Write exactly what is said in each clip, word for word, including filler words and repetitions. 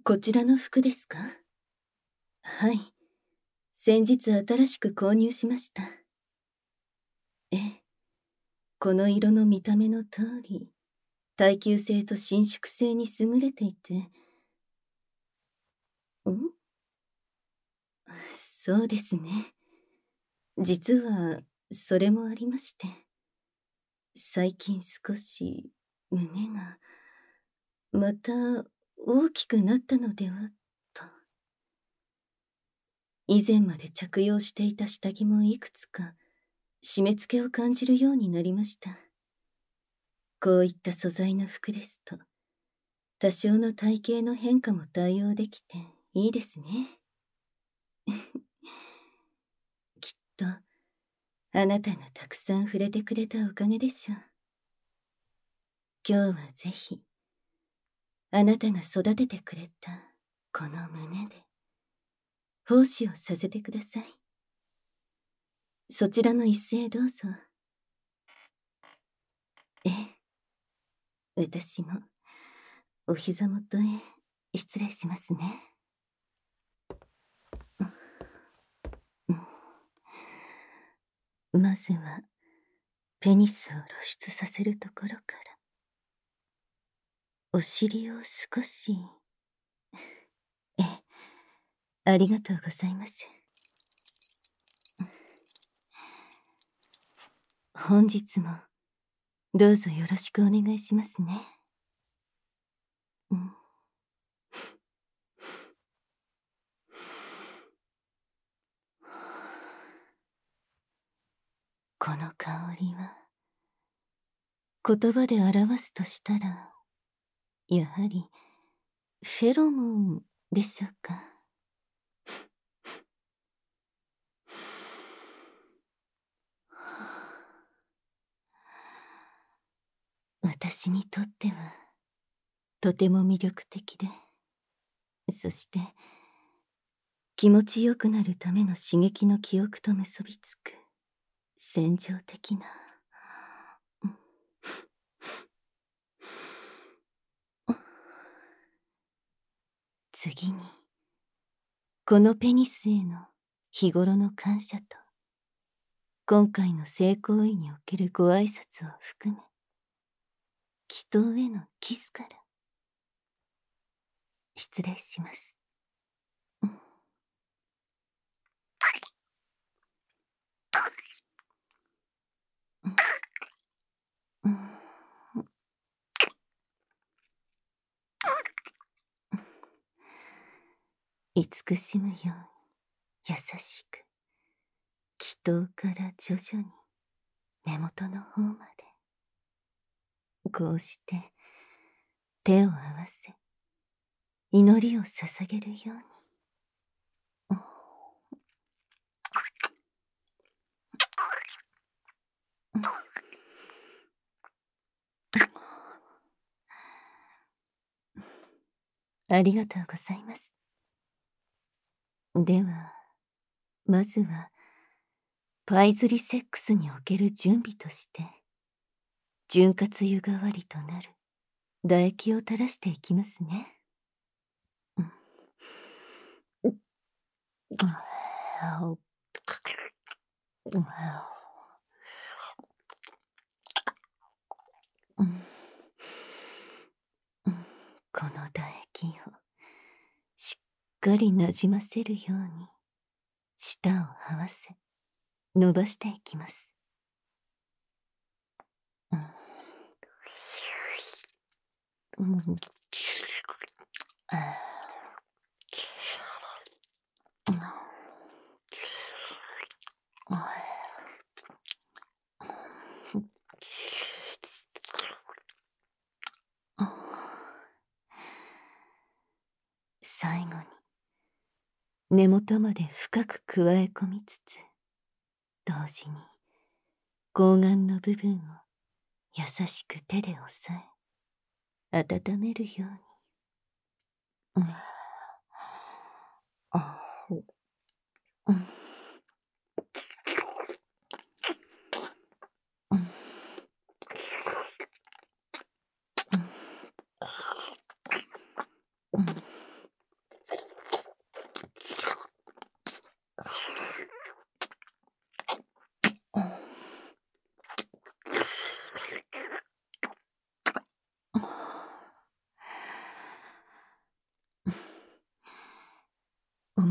こちらの服ですか？はい。先日新しく購入しました。ええ。この色の見た目の通り、耐久性と伸縮性に優れていて。ん？そうですね。実は、それもありまして。最近少し、胸が、また、大きくなったのでは、と。以前まで着用していた下着もいくつか、締め付けを感じるようになりました。こういった素材の服ですと、多少の体型の変化も対応できていいですね。きっと、あなたがたくさん触れてくれたおかげでしょう。今日はぜひ、あなたが育ててくれたこの胸で、奉仕をさせてください。そちらの一斉どうぞ。ええ。私も、お膝元へ失礼しますね。まずは、ペニスを露出させるところから。お尻を少し。ええ、ありがとうございます。本日も、どうぞよろしくお願いしますね。うん。この香りは、言葉で表すとしたら、やはり、フェロモンでしょうか。私にとっては、とても魅力的で、そして、気持ちよくなるための刺激の記憶と結びつく、戦場的な。次に、このペニスへの日頃の感謝と、今回の性行為におけるご挨拶を含め、祈祷へのキスから。失礼します。うん。うん。慈しむように、優しく、祈祷から徐々に、根元の方まで。こうして、手を合わせ、祈りを捧げるように。ありがとうございます。では、まずは、パイズリセックスにおける準備として、潤滑油代わりとなる唾液を垂らしていきますね。うん。うん。この唾液を、しっかりなじませるように、舌を合わせ、伸ばしていきます。うん。うん。ああ。最後に、根元まで深く加え込みつつ、同時に、睾丸の部分を優しく手で押さえ、温めるように。うん。ああ。うん。うん。うん。うん。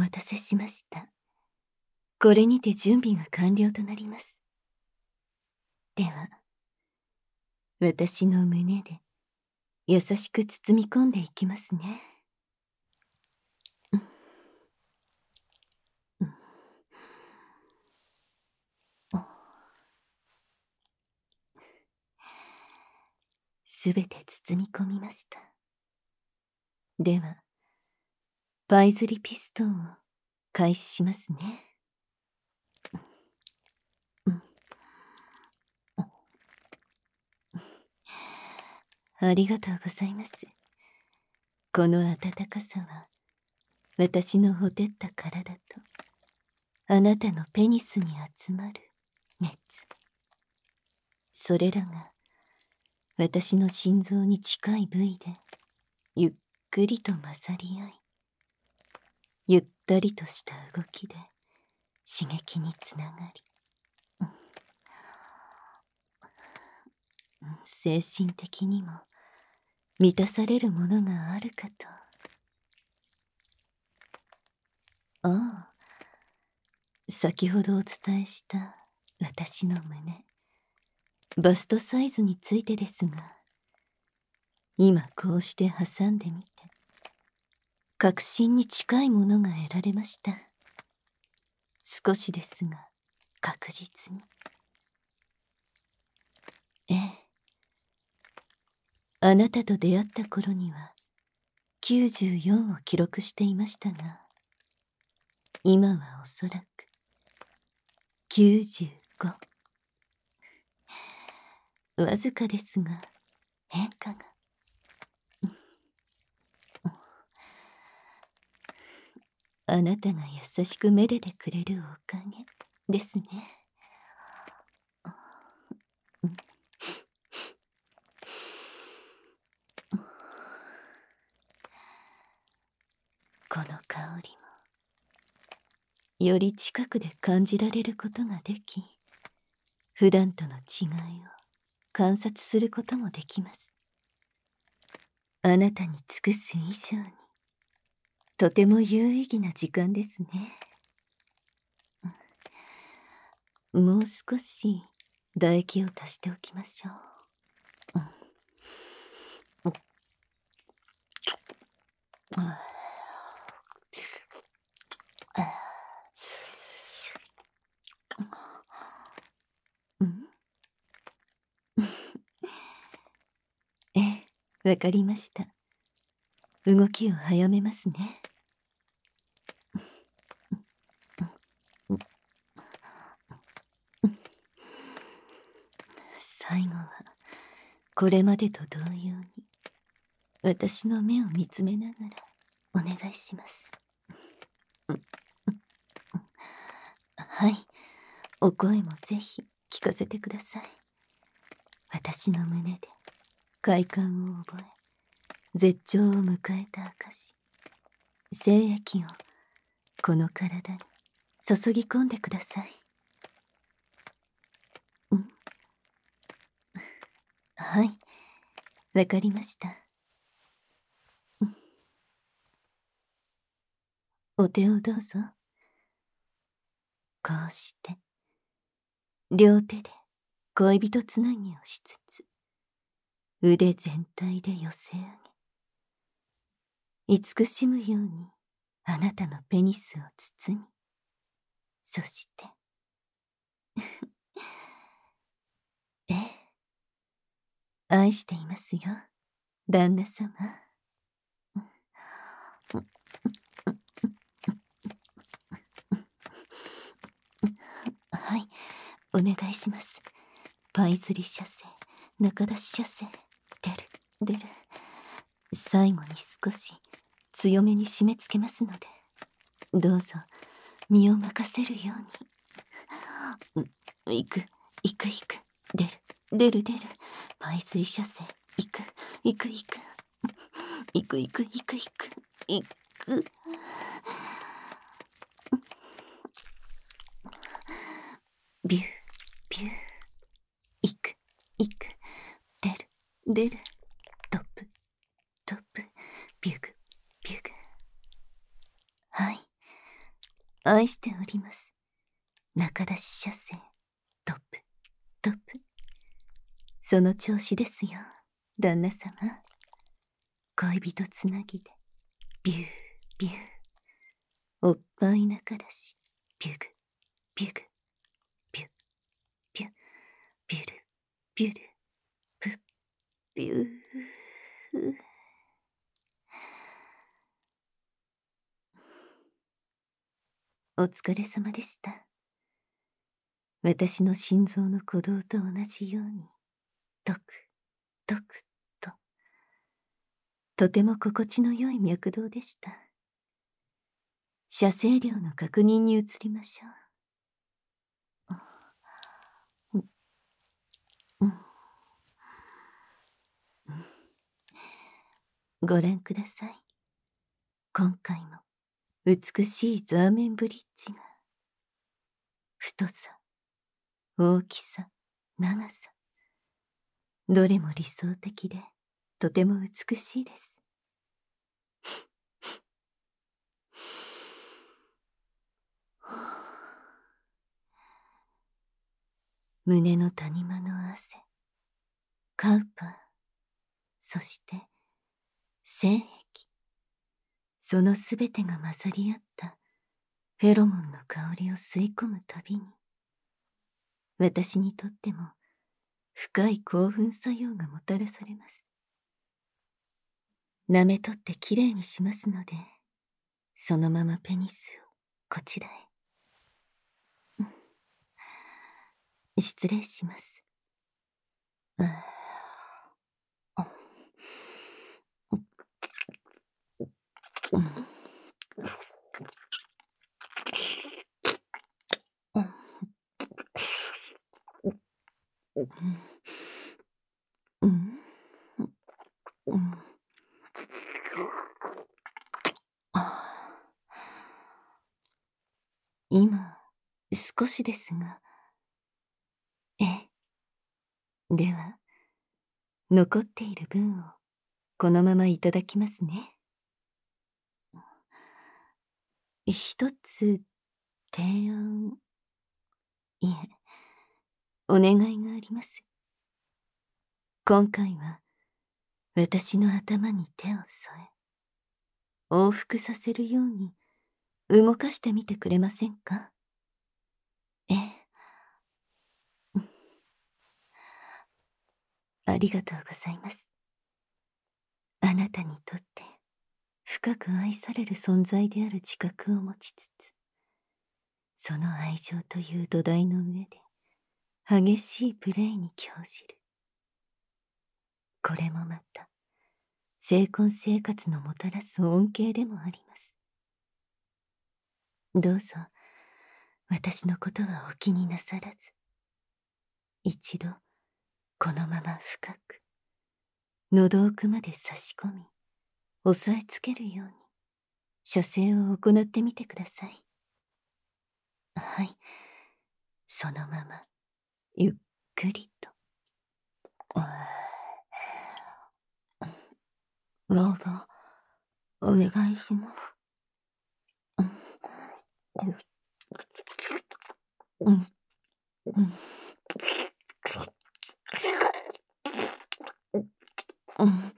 待たせしました。これにて準備が完了となります。では、私の胸で優しく包み込んでいきますね。すべて包み込みました。では、パイズリピストンを開始しますね。ありがとうございます。この温かさは、私のほてった体と、あなたのペニスに集まる熱。それらが、私の心臓に近い部位で、ゆっくりと混ざり合い、ゆったりとした動きで、刺激につながり、精神的にも満たされるものがあるかと。ああ、先ほどお伝えした私の胸、バストサイズについてですが、今こうして挟んでみて、確信に近いものが得られました。少しですが、確実に。ええ。あなたと出会った頃には、きゅうじゅうよんを記録していましたが、今はおそらく、きゅうじゅうご。わずかですが、変化が。あなたが優しくめでてくれるおかげですね。この香りも、より近くで感じられることができ、普段との違いを観察することもできます。あなたに尽くす以上に、とても有意義な時間ですね。もう少し唾液を足しておきましょう。ええ、わかりました。動きを早めますね。最後はこれまでと同様に私の目を見つめながらお願いします。はい、お声もぜひ聞かせてください。私の胸で快感を覚え、絶頂を迎えた証、精液をこの体に注ぎ込んでください。うん、はい、わかりました。お手をどうぞ。こうして両手で恋人つなぎをしつつ、腕全体で寄せ上げ、慈しむようにあなたのペニスを包み、そしてええ、愛していますよ、旦那様。はい、お願いします。パイズリ射精、中出し射精、出る、出る。最後に少し強めに締め付けますので、どうぞ身を任せるように。行く、行く、行く。出る、出る、出る。パイズリ射精、行く、行く、行く。行く、行く、行く、行く。行く。ビュー、ビュー。行く、行く。出る、出る。トップ、トップ。ビューグ、ビューグ。はい。 愛しております。中出し射精、トップ、トップ。その調子ですよ、旦那様。恋人つなぎで、ビュー、ビュー。おっぱい中出し、ビュグ、ビュグ、ビュ、ビュ、ビュル、ビュル、ブッ、ビュー。お疲れ様でした。私の心臓の鼓動と同じように、ドク、ドクと、とても心地の良い脈動でした。射精量の確認に移りましょう。うんうんうん、ご覧ください。今回も美しいザーメンブリッジが、太さ、大きさ、長さ、どれも理想的でとても美しいです。胸の谷間の汗、カウパー、そして精液、そのすべてが混ざり合ったフェロモンの香りを吸い込むたびに、私にとっても深い興奮作用がもたらされます。舐め取ってきれいにしますので、そのままペニスをこちらへ。失礼します。今、少しですが、ええ。では、残っている分をこのままいただきますね。一つ提案、いえ、お願いがあります。今回は私の頭に手を添え、往復させるように動かしてみてくれませんか？ええ。ありがとうございます。あなたにとって深く愛される存在である自覚を持ちつつ、その愛情という土台の上で激しいプレイに興じる。これもまた成婚生活のもたらす恩恵でもあります。どうぞ私のことはお気になさらず、一度このまま深く喉奥まで差し込み押さえつけるように射精を行ってみてください。はい、そのままゆっくりと。どうぞお願いします。うんうんうん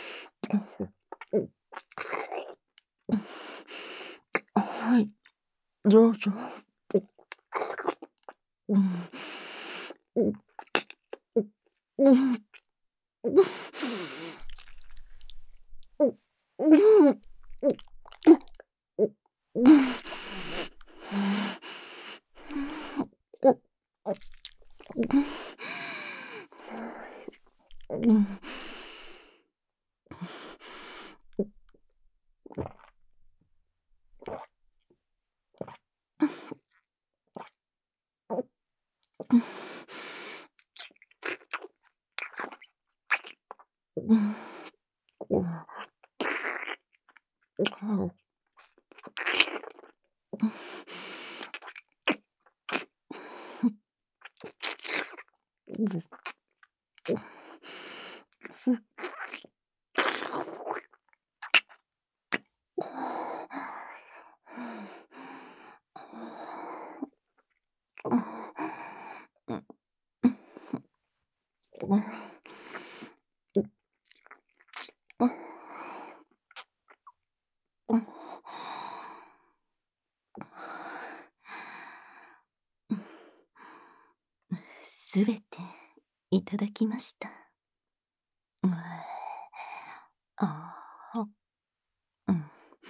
はい、どうぞ。うんうんうんうん。すべていただきました。うああ、うん。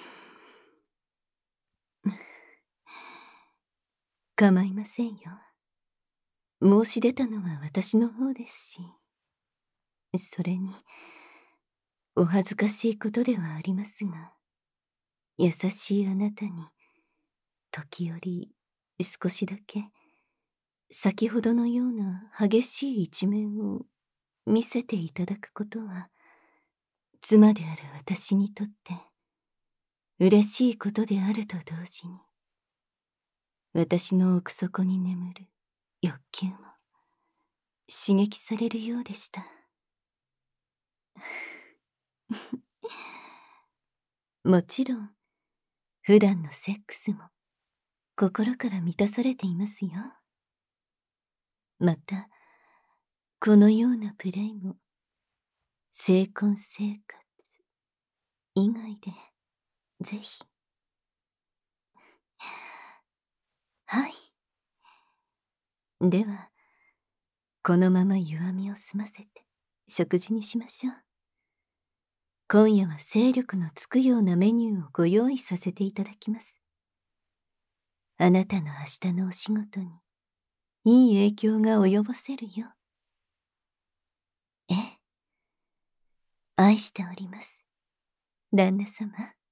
構いませんよ。申し出たのは私の方ですし、それに、お恥ずかしいことではありますが、優しいあなたに、時折、少しだけ、先ほどのような激しい一面を見せていただくことは、妻である私にとって、嬉しいことであると同時に、私の奥底に眠る欲求も刺激されるようでした。もちろん、普段のセックスも心から満たされていますよ。また、このようなプレイも、成婚生活以外で、ぜひ。はい。では、このまま弱みを済ませて、食事にしましょう。今夜は精力のつくようなメニューをご用意させていただきます。あなたの明日のお仕事に、いい影響が及ぼせるよ。ええ。愛しております。旦那様。